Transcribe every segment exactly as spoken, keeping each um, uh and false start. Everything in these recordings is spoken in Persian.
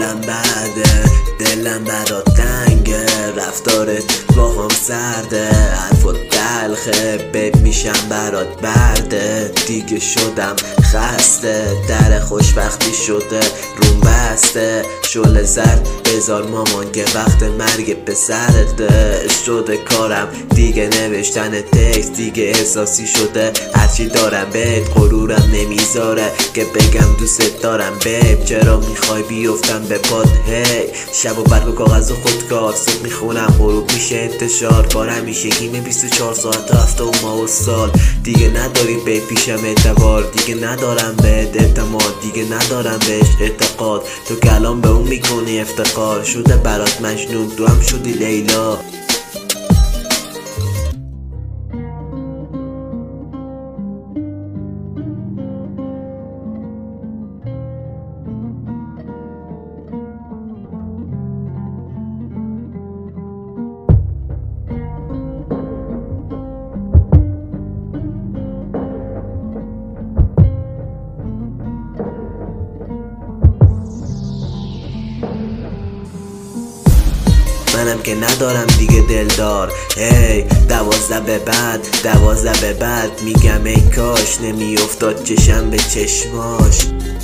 حالم بده، دلم برات تنگه، رفتارت باهام سرده، حرفات تلخه، بب میشم برات برده. دیگه شدم خسته، در خوشبختی شده روم بسته. شعله زرد بذار مامان که وقت مرگ پسرته. شده کارم دیگه نوشتن تکست، دیگه احساسی شده. هرچی دارم بهت غرورم نمیذاره که بگم دوست دارم بب. چرا میخوای بیفتم به پاد هی؟ شب و برگ و کاغذ و خودکار، صبح میخونم غروب میشه انتشار. کار همیشگیمه بیست و چهار ساعت و هفته و ماه و سال. دیگه نداری به پیشم اعتبار، دیگه ندارم بهت اعتماد، دیگه ندارم بهش اعتقاد. تو کلام به اون میکنی افتخار، شده برات مجنون تو هم شدی لیلا. منم که ندارم دیگه دلدار. هی دوازده به بعد، دوازده به بعد میگم ای کاش نمیافتاد چشم به چشماش.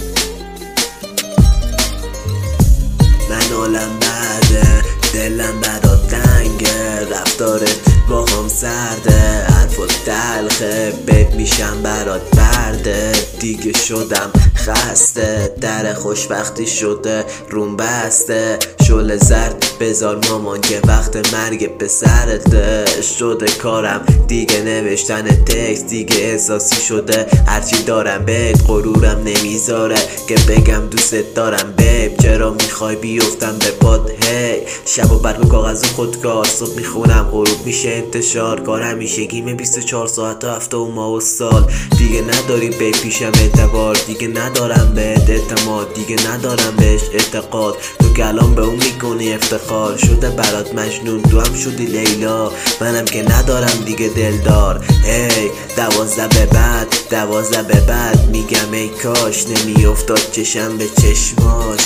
من حالم بده، دلم برات تنگه، رفتارت باهام سرده، حرفات تلخه، بب میشم برات برده. دیگه شدم خسته، در خوشبختی شده روم بسته. شعله زرد بذار مامان که وقت مرگ پسرته. شده کارم دیگه نوشتن تکست، دیگه احساسی شده. هرچی دارم بهت غرورم نمیذاره که بگم دوست دارم بب. چرا میخوای بیفتم به پاد هی؟ شب و برگ و کاغذ و خودکار، صبح میخونم غروب میشه انتشار. کار همیشگیمه بیست و چهار ساعت و هفته و ماه و سال. دیگه نداری به پیشم اعتبار، دیگه ندارم بهت اعتماد، دیگه ندارم بهش اعتقاد. تو کلام به اون میکنی افتخار، شده برات مجنون تو هم شدی لیلا. منم که ندارم دیگه دلدار. هی دوازده به بعد، دوازده به بعد میگم ای کاش نمیافتاد چشم به چشماش.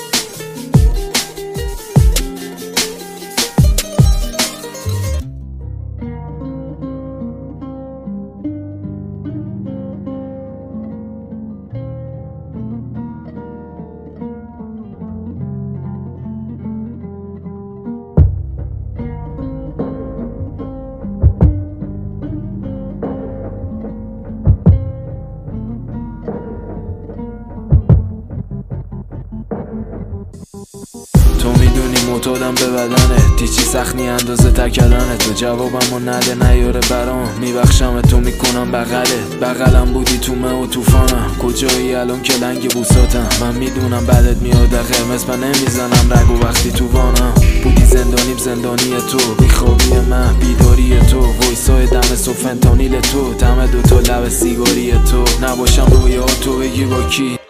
تو میدونی معتادم به بدنه، دیچی سخنی اندازه تکلانه. تو جوابمو نده نیاره برام، میبخشم تو میکنم بغلت. بغلم بودی تو مه و توفانم، کجایی الان که لنگ بوساتم؟ من میدونم بعدت میاد قرمز، من نمیزنم رگو وقتی تو وانم. بودی زندانیم زندانی تو، بیخوابی من بیداری تو، وایسای دم صبح فنتانیل تو، دم دوتا لب سیگاری تو. نباشم رویا تو بگی با کی؟